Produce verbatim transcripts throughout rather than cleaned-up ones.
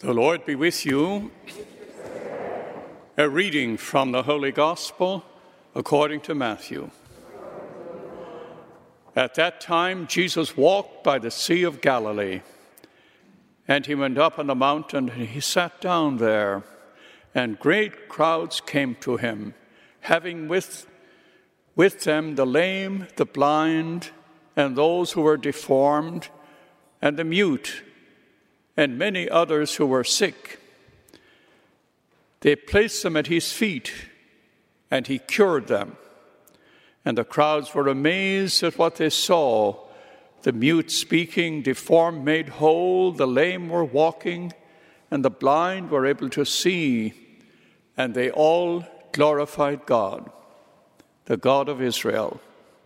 The Lord be with you. A reading from the Holy Gospel according to Matthew. At that time, Jesus walked by the Sea of Galilee, and he went up on the mountain, and he sat down there, and great crowds came to him, having with, with them the lame, the blind, and those who were deformed, and the mute, and many others who were sick. They placed them at his feet, and he cured them. And the crowds were amazed at what they saw: the mute speaking, deformed made whole, the lame were walking, and the blind were able to see. And they all glorified God, the God of Israel.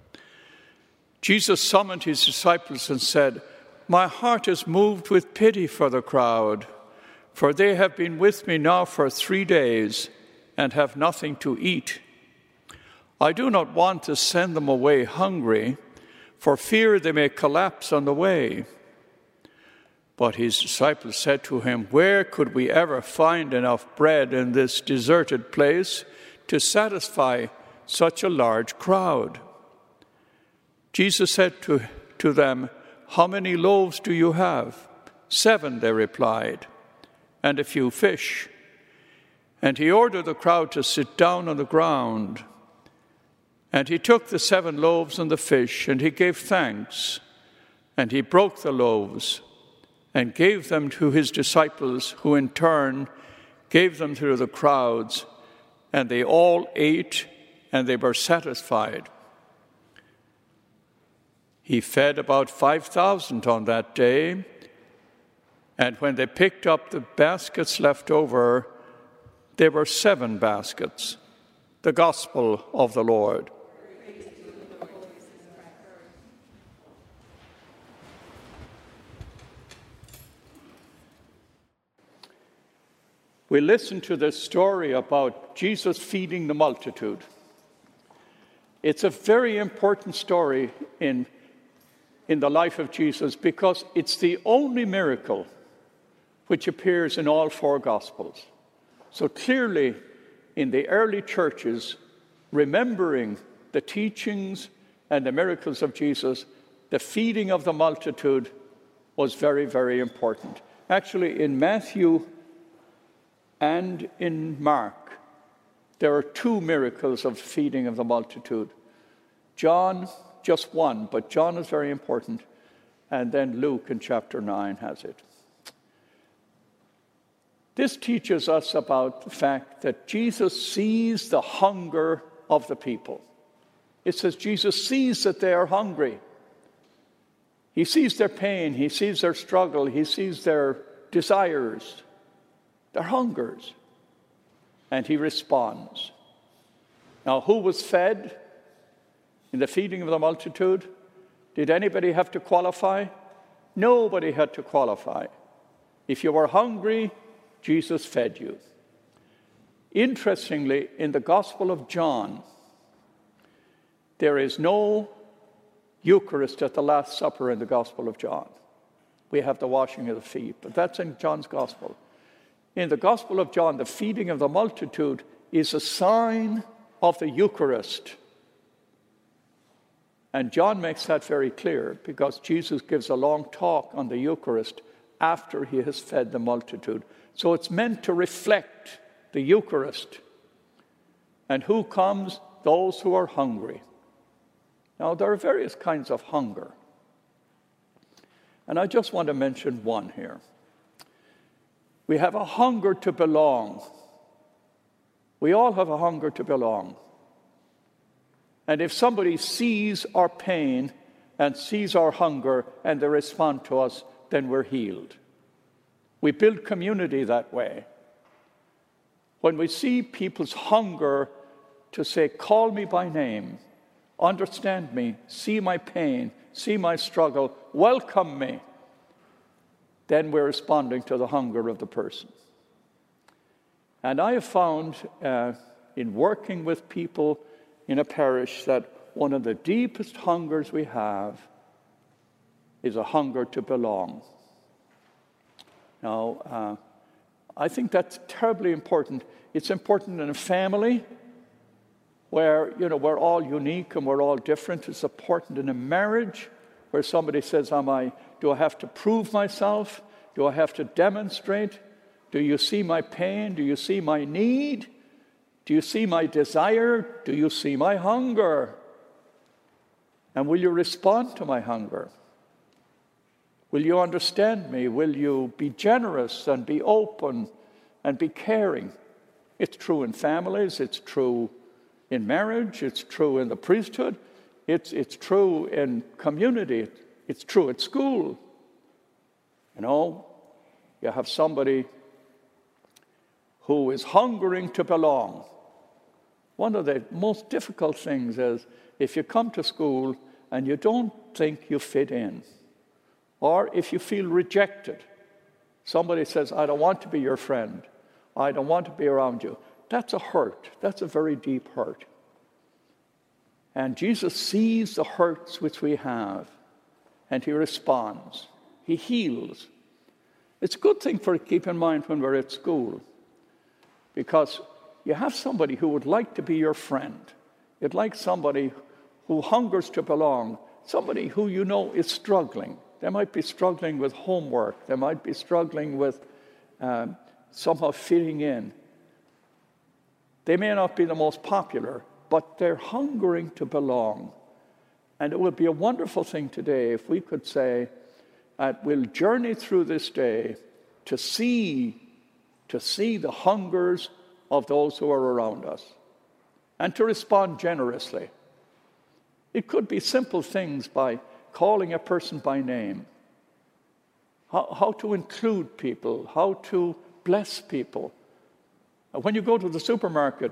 Jesus summoned his disciples and said, "My heart is moved with pity for the crowd, for they have been with me now for three days and have nothing to eat. I do not want to send them away hungry, for fear they may collapse on the way." But his disciples said to him, "Where could we ever find enough bread in this deserted place to satisfy such a large crowd?" Jesus said to, to them, "How many loaves do you have?" "Seven," they replied, "and a few fish." And he ordered the crowd to sit down on the ground. And he took the seven loaves and the fish, and he gave thanks. And he broke the loaves and gave them to his disciples, who in turn gave them to the crowds. And they all ate, and they were satisfied. He fed about five thousand on that day, and when they picked up the baskets left over, there were seven baskets. The Gospel of the Lord. We listen to this story about Jesus feeding the multitude. It's a very important story in in the life of Jesus, because it's the only miracle which appears in all four Gospels. So clearly, in the early churches, remembering the teachings and the miracles of Jesus, the feeding of the multitude was very, very important. Actually, in Matthew and in Mark, there are two miracles of feeding of the multitude. John, just one, but John is very important. And then Luke in chapter nine has it. This teaches us about the fact that Jesus sees the hunger of the people. It says Jesus sees that they are hungry. He sees their pain. He sees their struggle. He sees their desires, their hungers. And he responds. Now, who was fed in the feeding of the multitude? Did anybody have to qualify? Nobody had to qualify. If you were hungry, Jesus fed you. Interestingly, in the Gospel of John, there is no Eucharist at the Last Supper in the Gospel of John. We have the washing of the feet, but that's in John's Gospel. In the Gospel of John, the feeding of the multitude is a sign of the Eucharist. And John makes that very clear, because Jesus gives a long talk on the Eucharist after he has fed the multitude. So it's meant to reflect the Eucharist. And who comes? Those who are hungry. Now, there are various kinds of hunger. And I just want to mention one here. We have a hunger to belong. We all have a hunger to belong. And if somebody sees our pain and sees our hunger and they respond to us, then we're healed. We build community that way. When we see people's hunger to say, "Call me by name, understand me, see my pain, see my struggle, welcome me," then we're responding to the hunger of the person. And I have found uh, in working with people in a parish that one of the deepest hungers we have is a hunger to belong. Now, uh, I think that's terribly important. It's important in a family where, you know, we're all unique and we're all different. It's important in a marriage where somebody says, am I, do I have to prove myself? Do I have to demonstrate? Do you see my pain? Do you see my need? Do you see my desire? Do you see my hunger? And will you respond to my hunger? Will you understand me? Will you be generous and be open and be caring? It's true in families. It's true in marriage. It's true in the priesthood. It's, it's true in community. It's true at school. You know, you have somebody who is hungering to belong. One of the most difficult things is if you come to school and you don't think you fit in, or if you feel rejected. Somebody says, I don't want to be your friend. I don't want to be around you. That's a hurt. That's a very deep hurt. And Jesus sees the hurts which we have, and he responds. He heals. It's a good thing for to keep in mind when we're at school, because you have somebody who would like to be your friend. You'd like somebody who hungers to belong, somebody who you know is struggling. They might be struggling with homework. They might be struggling with um, somehow fitting in. They may not be the most popular, but they're hungering to belong. And it would be a wonderful thing today if we could say, uh, we'll journey through this day to see, to see the hungers of those who are around us and to respond generously. It could be simple things by calling a person by name, how, how to include people, how to bless people. When you go to the supermarket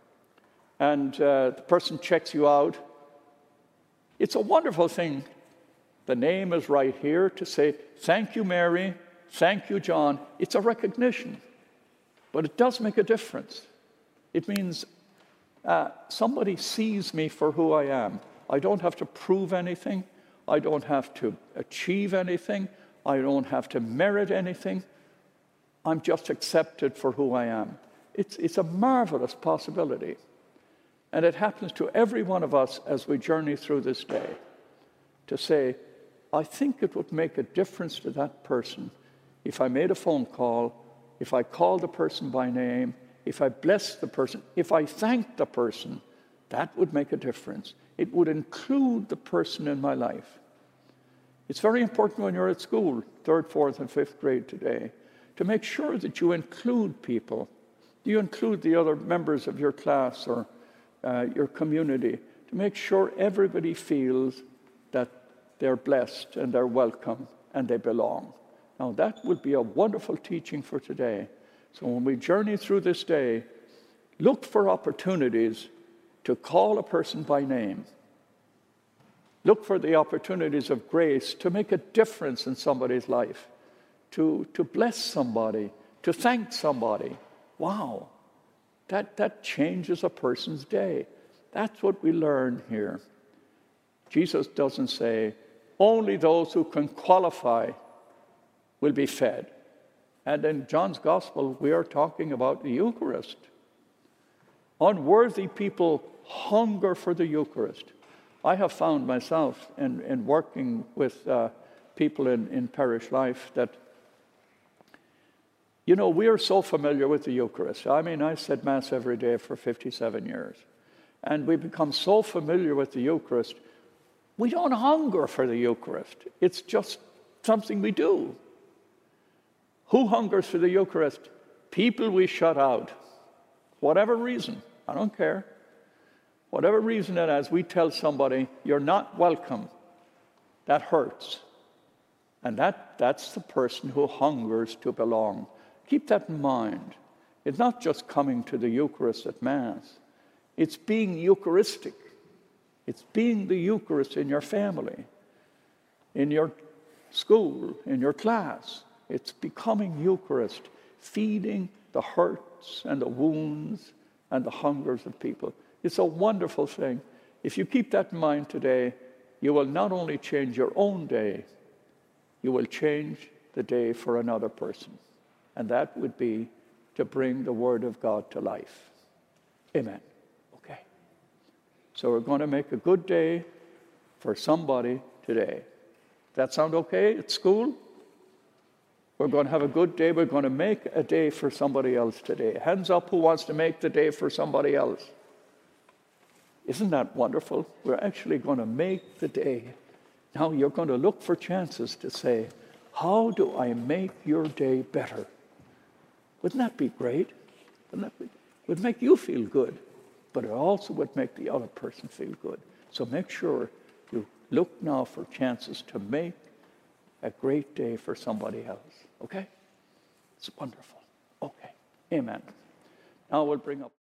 and uh, the person checks you out, it's a wonderful thing. The name is right here to say, thank you, Mary, thank you, John. It's a recognition, but it does make a difference. It means uh, somebody sees me for who I am. I don't have to prove anything. I don't have to achieve anything. I don't have to merit anything. I'm just accepted for who I am. It's, it's a marvelous possibility. And it happens to every one of us as we journey through this day to say, I think it would make a difference to that person if I made a phone call, if I called the person by name, if I blessed the person, if I thanked the person. That would make a difference. It would include the person in my life. It's very important when you're at school, third, fourth, and fifth grade today, to make sure that you include people. You include the other members of your class or uh, your community, to make sure everybody feels that they're blessed and they're welcome and they belong. Now, that would be a wonderful teaching for today. So when we journey through this day, look for opportunities to call a person by name. Look for the opportunities of grace to make a difference in somebody's life, to, to bless somebody, to thank somebody. Wow, that, that changes a person's day. That's what we learn here. Jesus doesn't say, only those who can qualify will be fed. And in John's Gospel, we are talking about the Eucharist. Unworthy people hunger for the Eucharist. I have found myself in, in working with uh, people in, in parish life that, you know, we are so familiar with the Eucharist. I mean, I said Mass every day for fifty-seven years. And we become so familiar with the Eucharist, we don't hunger for the Eucharist. It's just something we do. Who hungers for the Eucharist? People we shut out. Whatever reason, I don't care. Whatever reason it is, we tell somebody, you're not welcome. That hurts. And that, that's the person who hungers to belong. Keep that in mind. It's not just coming to the Eucharist at Mass. It's being Eucharistic. It's being the Eucharist in your family, in your school, in your class. It's becoming Eucharist, feeding the hurts and the wounds and the hungers of people. It's a wonderful thing. If you keep that in mind today, you will not only change your own day, you will change the day for another person. and that would be to bring the Word of God to life. Amen. Okay. So we're going to make a good day for somebody today. That sound okay at school? We're going to have a good day. We're going to make a day for somebody else today. Hands up who wants to make the day for somebody else. Isn't that wonderful? We're actually going to make the day. Now you're going to look for chances to say, how do I make your day better? Wouldn't that be great? Wouldn't that be, it would make you feel good, but it also would make the other person feel good. So make sure you look now for chances to make a great day for somebody else. Okay? It's wonderful. Okay. Amen. Now we'll bring up